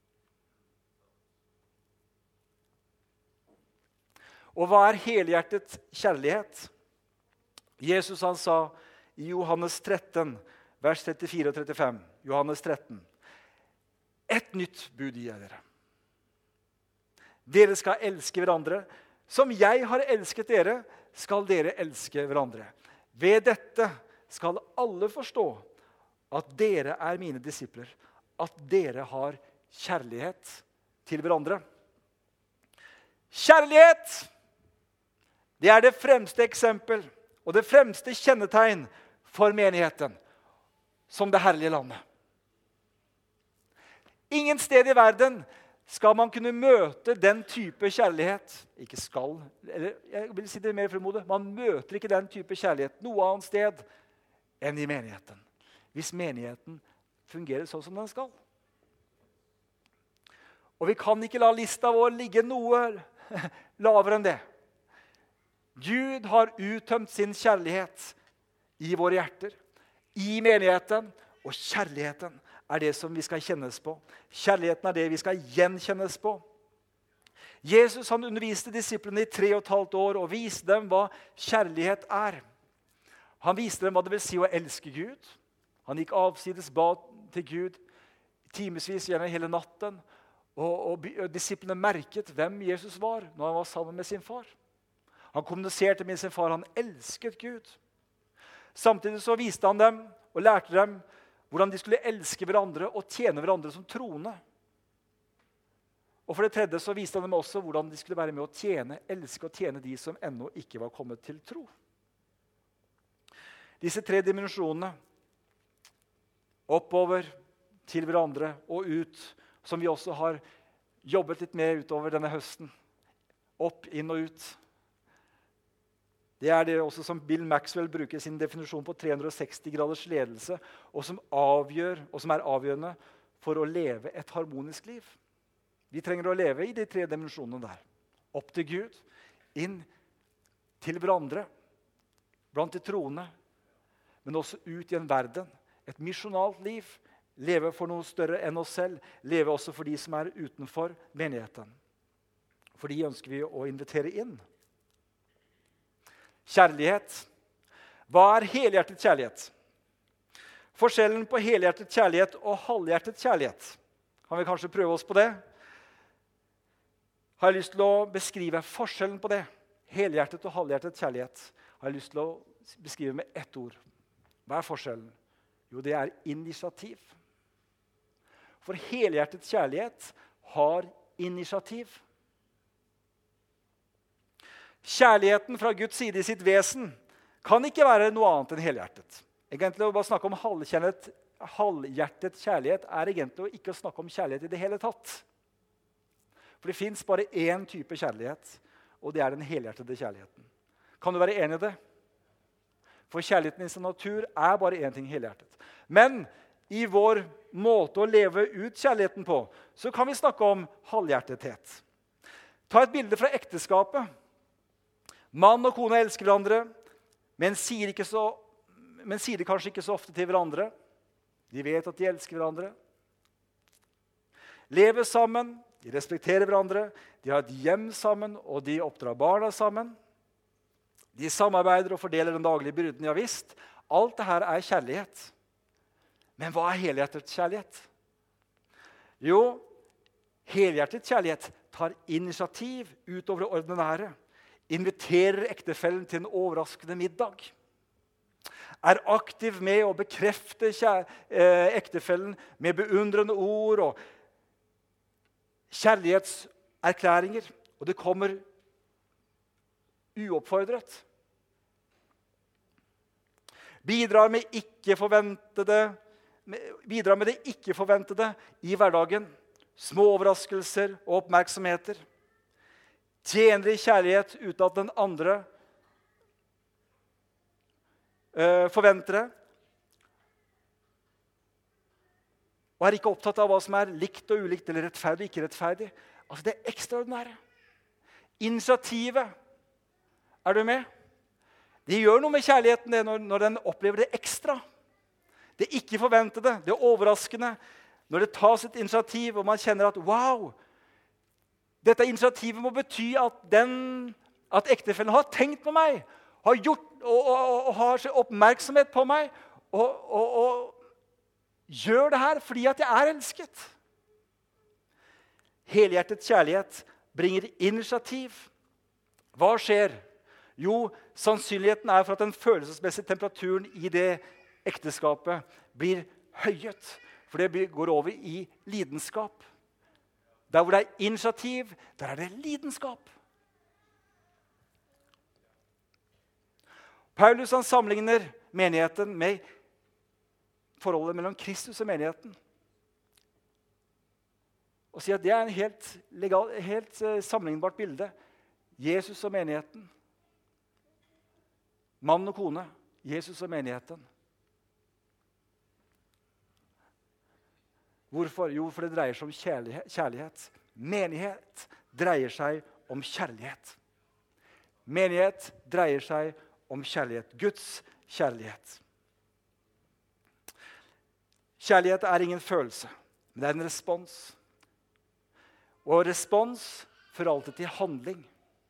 Og hva er helhjertet kjærlighet? Jesus han sa i Johannes tretten, vers trettifire og trettifem. Johannes tretten. Et nytt bud gir jeg dere. Dere skal elske hverandre. Som jeg har elsket dere, skal dere elske hverandre. Ved dette skal alle forstå at dere er mine disipler, at dere har kjærlighet til hverandre. Kjærlighet! Det er det fremste eksempel og det fremste kjennetegn for menigheten som det herlige landet. Ingen sted i verden skal man kunne møte den type kjærlighet. Ikke skal, eller jeg vil si det mer fremodig. Man møter ikke den type kjærlighet noe annet sted enn i menigheten. Hvis menigheten fungerer sånn som den skal. Og vi kan ikke la lista vår ligge noe lavere enn det. Gud har uttømt sin kjærlighet i våre hjerter, i menigheten, og kjærligheten er det som vi skal kjennes på. Kjærligheten er det vi skal gjenkjennes på. Jesus han underviste disiplene i tre og et halvt år og viste dem hva kjærlighet er. Han viste dem hva det vil si å elske Gud. Han gikk avsides ba til Gud timesvis, gjerne hele natten. Og, og, og disiplene merket hvem Jesus var når han var sammen med sin far. Han kommuniserte med sin far, han elsket Gud. Samtidig så viste han dem og lærte dem hvordan de skulle elske hverandre og tjene hverandre som troende. Og for det tredje så viste han dem også hvordan de skulle være med å tjene, elske og tjene de som ennå ikke var kommet til tro. Disse tre dimensjonene, oppover, til hverandre og ut, som vi også har jobbet litt med utover denne høsten. Opp, inn og ut. Det er det også som Bill Maxwell bruker sin definisjon på tre hundre og seksti graders ledelse, og som, avgjør, og som er avgjørende for å leve et harmonisk liv. Vi trenger å leve i de tre dimensjonene der. Opp til Gud, inn til hverandre, blant de troende, men også ut i en verden. Et misjonalt liv. Leve for noe større enn oss selv. Leve også for de som er utenfor menigheten. For de ønsker vi å invitere inn. Kjærlighet. Hva er helhjertet kjærlighet? Forskjellen på helhjertet kjærlighet og halvhjertet kjærlighet. Kan vi kanskje prøve oss på det? Har jeg lyst til å beskrive forskjellen på det? Helhjertet og halvhjertet kjærlighet. Har jeg lyst til å beskrive med ett ord. Hva er forskjellen? Jo, det er initiativ. For helhjertet kjærlighet har initiativ. Kjærligheten fra Guds side i sitt vesen kan ikke være noe annet enn helhjertet. Egentlig å bare snakke om halvhjertet, halvhjertet kjærlighet er egentlig å ikke snakke om kjærlighet i det hele tatt. For det finnes bare én type kjærlighet, og det er den helhjertede kjærligheten. Kan du være enig i det? For kjærligheten i sin natur er bare én ting, helhjertet. Men i vår måte å leve ut kjærligheten på, så kan vi snakke om halvhjertethet. Ta et bilde fra ekteskapet. Mann og kone elsker hverandre, men sier, ikke så, men sier det kanskje ikke så ofte til hverandre. De vet at de elsker hverandre. Lever sammen, de respekterer hverandre, de har et hjem sammen, og de oppdrar barna sammen. De samarbeider og fordeler den daglige byrden, ja visst. Alt det her er kjærlighet. Men hva er helhjertet kjærlighet? Jo, helhjertet kjærlighet tar initiativ utover det ordinære. Inviterer ektefellen til en overraskende middag. Er aktiv med å bekrefte kjær, eh, ektefellen med beundrende ord og kjærlighetserklæringer. Og det kommer uoppfordret. Bidrar med, ikke forventede, bidrar med det ikke forventede i hverdagen. Små overraskelser og oppmerksomheter. Tjener i kjærlighet uten at den andre uh, forventer det. Og er ikke opptatt av hva som er likt og ulikt, eller rettferdig og ikke rettferdig. Altså det er ekstraordinære. Initiativet. Er du med? Det gjør noe med kjærligheten det, når, når den opplever det ekstra. Det ikke forventede, det overraskende. Når det tas et initiativ, og man kjenner at wow, dette initiativet må bety at, den, at ektefellen har tenkt på meg, har gjort og, og, og, og har oppmerksomhet på meg, og, og, og gjør det her fordi at jeg er elsket. Helhjertet kjærlighet bringer initiativ. Hva skjer? Jo, sannsynligheten er for at den følelsesmessige temperaturen i det ekteskapet blir høyet, for det går over i lidenskap. Der hvor det er initiativ, der er det lidenskap. Paulus han sammenligner menigheten med forholdet mellom Kristus og menigheten. Og sier at det er en helt, legal, helt sammenlignbart bilde. Jesus og menigheten. Mann og kone. Jesus og menigheten. Hvorfor? Jo, for det dreier seg om kjærlighet. Menighet dreier seg om kjærlighet. Menighet dreier seg om kjærlighet. Guds kjærlighet. Kjærlighet er ingen følelse, men det er en respons. Og respons fører alltid til handling.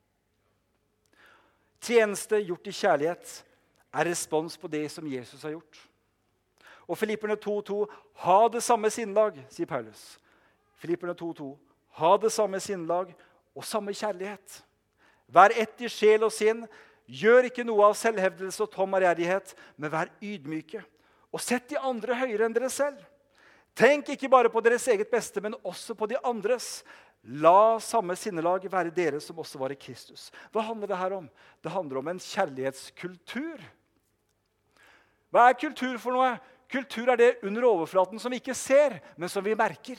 Tjeneste gjort i kjærlighet er respons på det som Jesus har gjort. Og Filipperne to to, ha det samme sinnlag, sier Paulus. Filipperne to to, ha det samme sinnlag og samme kjærlighet. Vær ett i sjel og sinn, gjør ikke noe av selvhevdelse og tom ærgjerrighet, men vær ydmyke. Og sett de andre høyere enn dere selv. Tenk ikke bare på deres eget beste, men også på de andres. La samme sinnelag være dere som også var i Kristus. Hva handler det her om? Det handler om en kjærlighetskultur. Hva er kultur for noe? Kultur er det under overflaten som vi ikke ser, men som vi merker.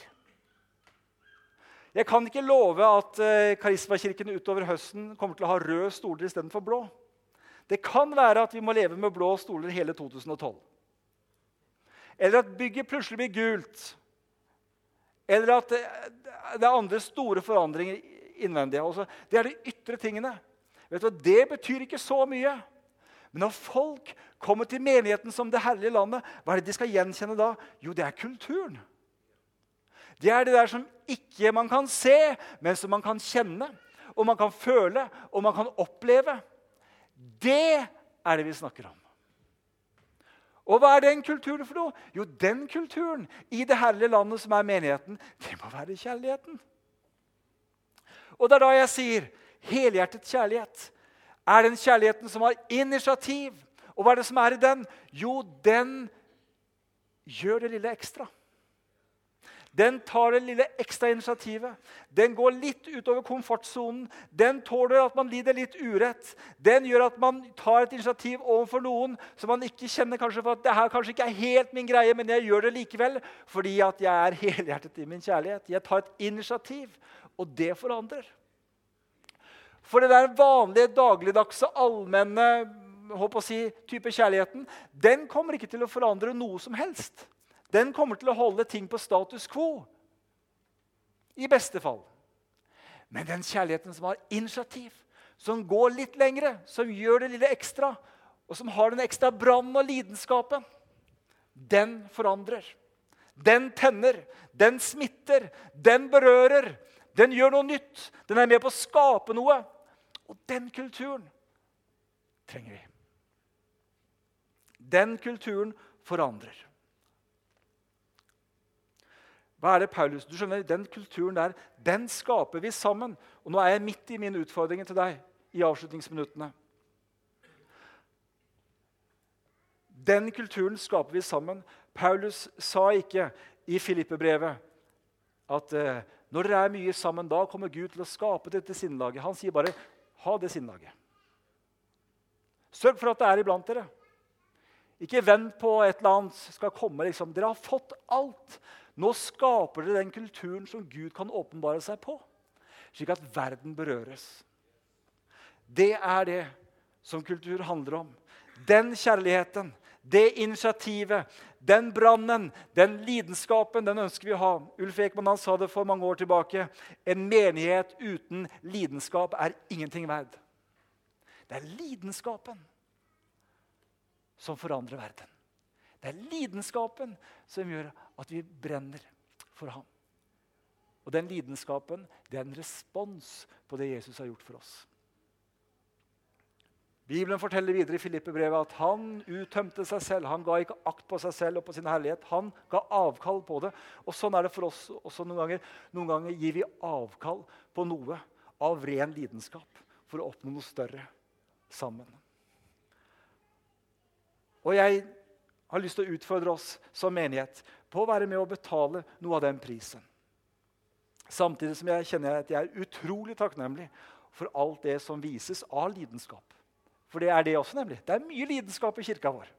Jeg kan ikke love at Karismakirken utover høsten kommer til å ha røde stoler i stedet for blå. Det kan være at vi må leve med blå stoler hele to tusen og tolv. Eller at bygget plutselig blir gult. Eller at det er andre store forandringer innvendig. Det er de ytre tingene. Vet du, det betyr ikke så mye. Men når folk kommer til menigheten som det herlige landet, hva er det de skal gjenkjenne da? Jo, det er kulturen. Det er det der som ikke man kan se, men som man kan kjenne, og man kan føle, og man kan oppleve. Det er det vi snakker om. Og hva er den kulturen for noe? Jo, den kulturen i det herlige landet som er menigheten, det må være kjærligheten. Og det er da jeg sier, helhjertet kjærlighet. Er den kjærligheten som har initiativ? Og hva er det som er i den? Jo, den gjør det lille ekstra. Den tar det lille ekstra initiativet. Den går litt utover komfortzonen. Den tåler at man lider litt urett. Den gjør at man tar et initiativ overfor noen som man ikke kjenner kanskje for at det her kanskje ikke er helt min greie, men jeg gjør det likevel fordi at jeg er helhjertet i min kjærlighet. Jeg tar et initiativ, og det forandrer. For det der vanlige, dagligdagse, allmenne, håper å si, type kjærligheten, den kommer ikke til å forandre noe som helst. Den kommer til å holde ting på status quo. I beste fall. Men den kjærligheten som har initiativ, som går litt lengre, som gjør det lille ekstra, og som har den ekstra brann og lidenskapen, den forandrer. Den tenner, den smitter, den berører, den gjør noe nytt. Den er med på å skape noe. Og den kulturen trenger vi. Den kulturen forandrer. Hva er det Paulus? Du skjønner, den kulturen der, den skaper vi sammen. Og nå er jeg midt i min utfordring til deg i avslutningsminuttene. Den kulturen skaper vi sammen. Paulus sa ikke i Filippe-brevet at eh, når dere er mye sammen, da kommer Gud til å skape dette sinnelaget. Han sier bare, ha det sinnelaget. Sørg for at det er iblant dere. Ikke vent på et eller annet skal komme. Liksom. Dere har fått alt. Nå skaper dere den kulturen som Gud kan åpenbare seg på, slik at verden berøres. Det er det som kultur handler om. Den kjærligheten, det initiativet, den brannen, den lidenskapen, den ønsker vi å ha. Ulf Ekman han sa det for mange år tilbake. En menighet uten lidenskap er ingenting verd. Det er lidenskapen som forandrer verden. Det er lidenskapen som gjør at vi brenner for ham. Og den lidenskapen, det er en respons på det Jesus har gjort for oss. Bibelen forteller videre i Filippe-brevet at han uttømte seg selv. Han ga ikke akt på seg selv og på sin herlighet. Han ga avkall på det. Og sånn er det for oss også noen ganger. Noen ganger gir vi avkall på noe av ren lidenskap for å oppnå noe større sammen. Og jeg har lyst til å utfordre oss som menighet på å være med å betale noe av den prisen. Samtidig som jeg kjenner at jeg er utrolig takknemlig for alt det som vises av lidenskap. For det er det også nemlig. Det er mye lidenskap i kirka vår.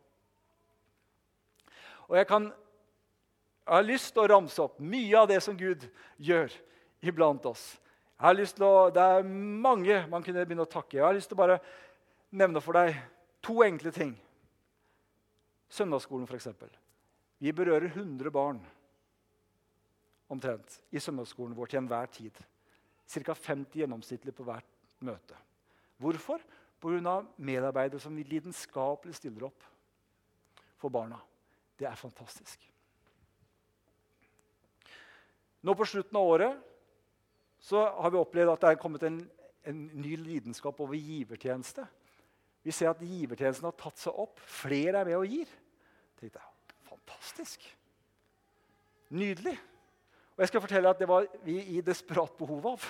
Og jeg, kan, jeg har lyst til å ramse opp mye av det som Gud gjør iblant oss. Jeg har lyst til å, det er mange man kunne begynne å takke. Jeg har lyst til å bare nevne for deg to enkle ting. Søndagsskolen for eksempel. Vi berører hundre barn omtrent i søndagsskolen vår til enhver tid. Cirka femti gjennomsnittlig på hvert møte. Hvorfor? På grunn av medarbeidere som lidenskapelig stiller opp for barna. Det er fantastisk. Nå på slutten av året så har vi opplevd at det er kommet en, en ny lidenskap over givertjeneste. Vi ser at givertjenesten har tatt seg opp. Flere er med og gir. Jeg tenkte, fantastisk. Nydelig. Og jeg skal fortelle at det var vi i desperat behov av.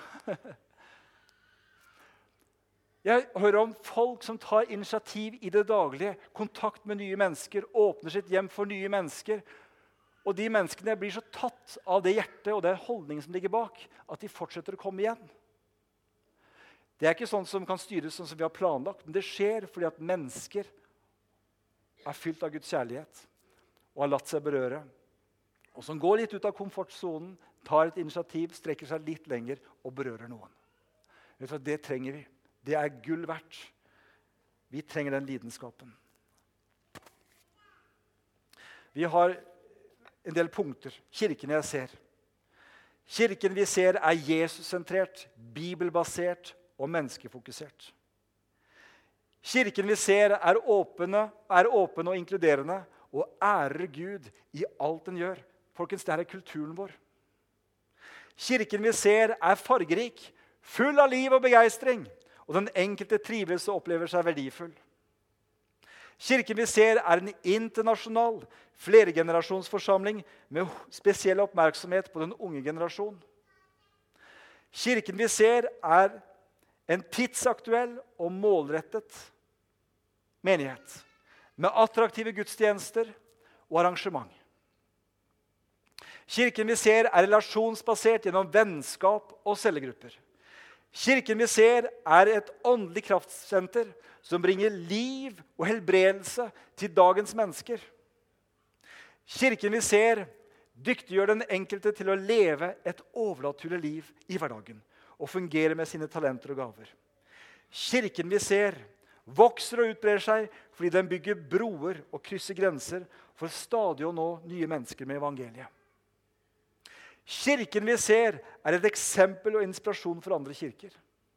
Jeg hører om folk som tar initiativ i det daglige, kontakt med nye mennesker, åpner sitt hjem for nye mennesker. Og de menneskene blir så tatt av det hjertet og den holdningen som ligger bak, at de fortsetter å komme igjen. Det er ikke sånn som kan styres sånn som vi har planlagt, men det skjer fordi at mennesker er fylt av Guds kjærlighet og har latt seg berøre. Og som går litt ut av komfortzonen, tar et initiativ, strekker seg litt lenger og berører noen. Det trenger vi. Det er gull verdt. Vi trenger den lidenskapen. Vi har en del punkter. Kirken jeg ser. Kirken vi ser er Jesus-sentrert, bibelbasert og menneskefokusert. Kirken vi ser er åpne, er åpen og inkluderende og ærer Gud i alt den gjør. Folkens, det er kulturen vår. Kirken vi ser er fargerik, full av liv og begeistring, og den enkelte trives og opplever seg verdifull. Kirken vi ser er en internasjonal flergenerasjonsforsamling med spesiell oppmerksomhet på den unge generasjon. Kirken vi ser er en tidsaktuell og målrettet menighet med attraktive gudstjenester og arrangement. Kirken vi ser er relasjonsbasert gjennom vennskap og cellegrupper. Kirken vi ser er et åndelig kraftsenter som bringer liv og helbredelse til dagens mennesker. Kirken vi ser dyktiggjør den enkelte til å leve et overnaturlig liv i hverdagen og fungere med sine talenter og gaver. Kirken vi ser vokser og utbrer seg fordi den bygger broer og krysser grenser for stadig å nå nye mennesker med evangeliet. Kirken vi ser er et eksempel og inspirasjon for andre kirker.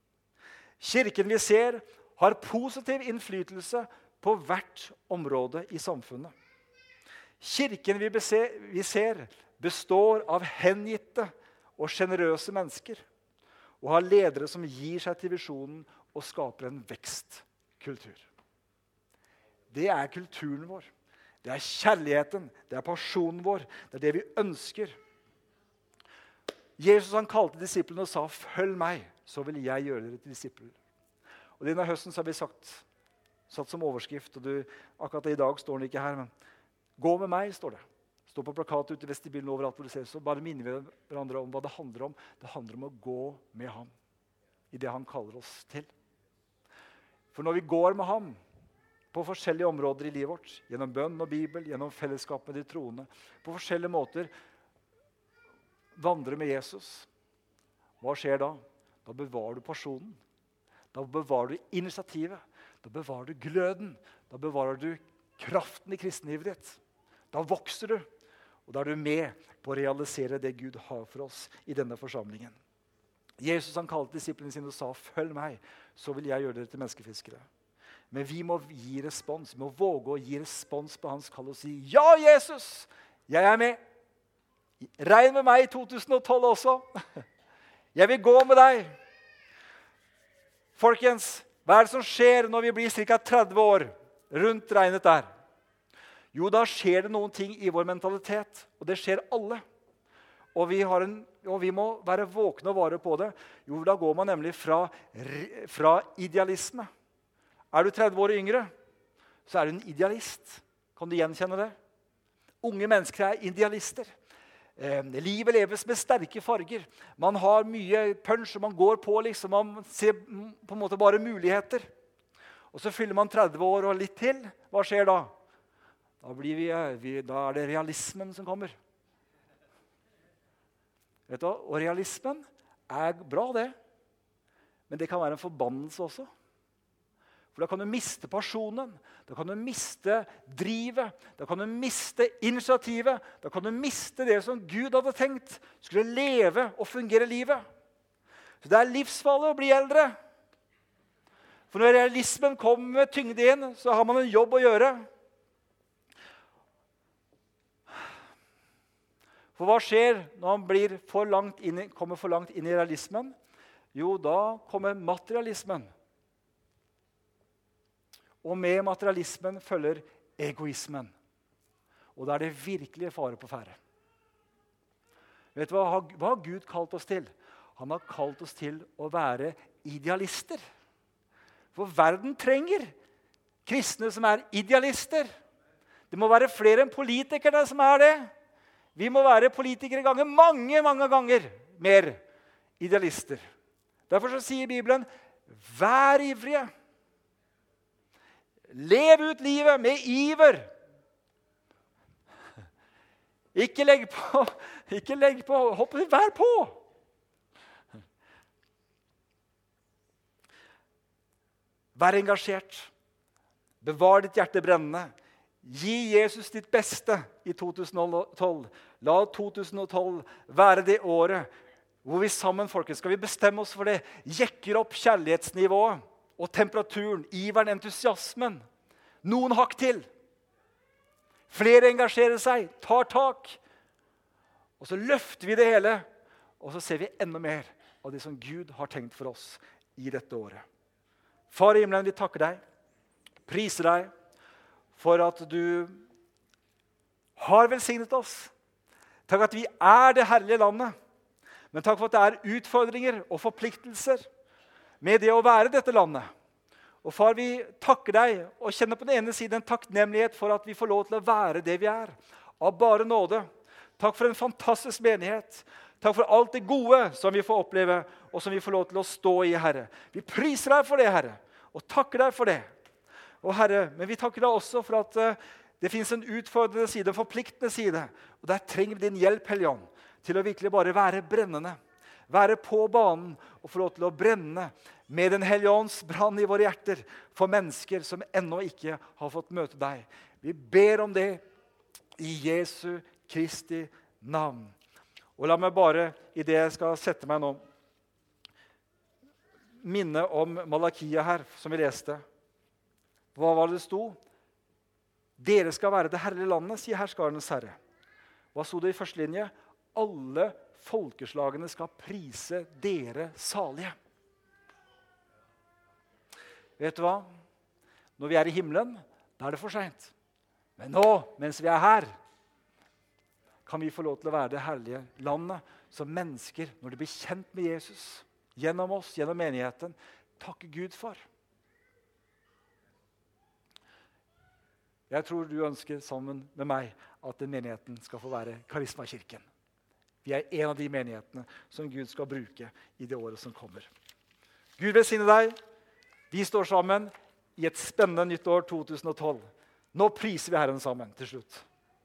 Kirken vi ser har positiv innflytelse på hvert område i samfunnet. Kirken vi, bese, vi ser består av hengitte og generøse mennesker og har ledere som gir seg til visjonen og skaper en vekstkultur. Det er kulturen vår. Det er kjærligheten. Det er passionen vår. Det er det vi ønsker. Jesus han kalte disiplene og sa, følg meg, så vil jeg gjøre dere til disipler. Og denne høsten så har vi sagt, satt som overskrift, og du, akkurat i dag står den ikke her, men gå med meg, står det. Står på plakatet ute i vestibylen overalt hvor du ser, så bare minner vi hverandre om hva det handler om. Det handler om å gå med ham, i det han kaller oss til. For når vi går med ham, på forskjellige områder i livet vårt, gjennom bønn og bibel, gjennom fellesskap med de troende, på forskjellige måter, vandre med Jesus, hva skjer da? Da bevarer du passionen. Da bevarer du initiativet. Da bevarer du gløden. Da bevarer du kraften i kristenlivet ditt. Da vokser du, og da er du med på å realisere det Gud har for oss i denne forsamlingen. Jesus han kalte disiplene sine og sa, følg meg, så vil jeg gjøre dere til menneskefiskere. Men vi må gi respons, vi må våge å gi respons på hans kall og si, ja Jesus, jeg er med. Regn med meg i to tusen og tolv også. Jeg vil gå med deg. Folkens, hva er det som skjer når vi blir cirka tretti år rundt regnet der? Jo, da skjer det noen ting i vår mentalitet, og det skjer alle. Og vi, har en, og vi må være våkne og vare på det. Jo, da går man nemlig fra, fra idealisme. Er du tretti år yngre, så er du en idealist. Kan du gjenkjenne det? Unge mennesker er idealister. Eh, livet leves med sterke farger. Man har mye punch, og man går på liksom, man ser på en måte bare muligheter. Og så fyller man tretti år og litt til. Hva skjer da? Da, blir vi, vi, da er det realismen som kommer. Vet du, og realismen er bra det, men det kan være en forbannelse også. For da kan du miste pasjonen, da kan du miste drivet, da kan du miste initiativet, da kan du miste det som Gud hadde tenkt skulle leve og fungere livet. Så det er livsfarlig å bli eldre. For når realismen kommer med tyngde inn, så har man en jobb å gjøre. For hva skjer når man blir for langt inn, kommer for langt inn i realismen? Jo, da kommer materialismen. Og med materialismen følger egoismen. Og da er det virkelig fare på ferde. Vet du hva, hva har Gud kalt oss til? Han har kalt oss til å være idealister. For verden trenger kristne som er idealister. Det må være flere enn politikere som er det. Vi må være politikere ganger mange, mange ganger mer idealister. Derfor så sier Bibelen, vær ivrige. Lev ut livet med iver. Ikke legg på, ikke legg på, hopp, vær på. Vær engasjert. Bevar ditt hjerte brennende. Gi Jesus ditt beste i to tusen og tolv. La to tusen og tolv være det året hvor vi sammen, folkens, skal vi bestemme oss for det, jekker opp kjærlighetsnivået og temperaturen, iveren, entusiasmen. Noen hakk til. Flere engasjerer seg, tar tak. Og så løfter vi det hele, og så ser vi enda mer av det som Gud har tenkt for oss i dette året. Far i himmelen, vi takker deg, priser deg, for at du har velsignet oss. Takk at vi er det herlige landet. Men takk for at det er utfordringer og forpliktelser med det å være dette landet. Og far, vi takker deg og kjenner på den ene siden en takknemlighet for at vi får lov til å være det vi er. Av bare nåde. Takk for en fantastisk menighet. Takk for alt det gode som vi får oppleve, og som vi får lov til å stå i, Herre. Vi priser deg for det, Herre, og takker deg for det. Og Herre, men vi takker deg også for at uh, det finnes en utfordrende side, en forpliktende side. Og der trenger vi din hjelp, Hellige Ånd, til å virkelig bare være brennende. Være på banen og få lov til å brenne med den Hellige Ånds brann i våre hjerter for mennesker som ennå ikke har fått møte deg. Vi ber om det i Jesu Kristi navn. Og la meg bare, i det jeg skal sette meg nå, minne om Malakia her, som vi leste. Hva var det det sto? Dere skal være det herlige landet, sier herskarenes Herre. Hva sto det i første linje? Alle folkeslagene skal prise dere salige. Vet du hva? Når vi er i himmelen, da er det for sent. Men nå, mens vi er her, kan vi få lov til å være det herlige landet som mennesker, når de blir kjent med Jesus, gjennom oss, gjennom menigheten, takker Gud for. Jeg tror du ønsker sammen med meg at den menigheten skal få være Karismakirken. Vi er en av de menighetene som Gud skal bruke i det året som kommer. Gud velsigne deg. Vi står sammen i et spennende nytt år to tusen og tolv. Nå priser vi Herren sammen til slutt.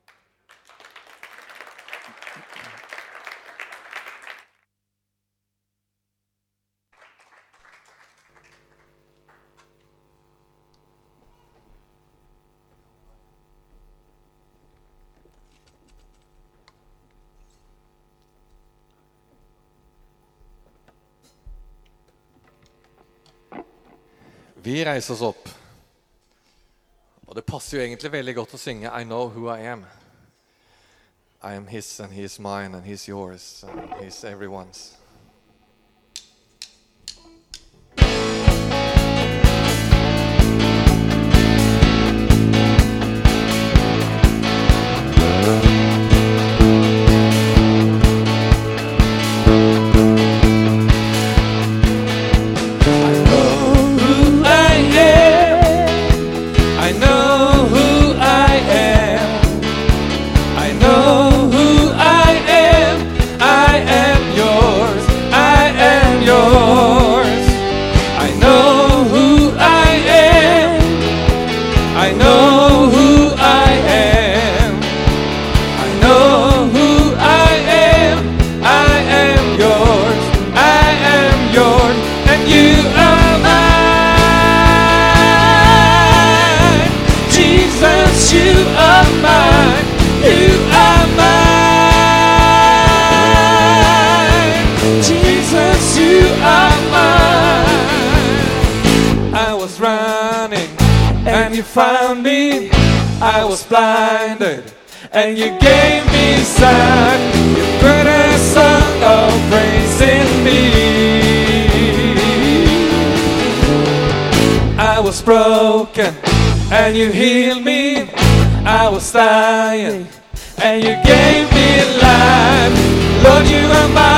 Vi reiser oss opp, og det passer jo egentlig veldig godt å synge I know who I am. I am his and he is mine and he is yours and he is everyone's. Found me, I was blinded, and you gave me sight. You put a song of praise in me. I was broken, and you healed me. I was dying, and you gave me life. Lord, you are mine.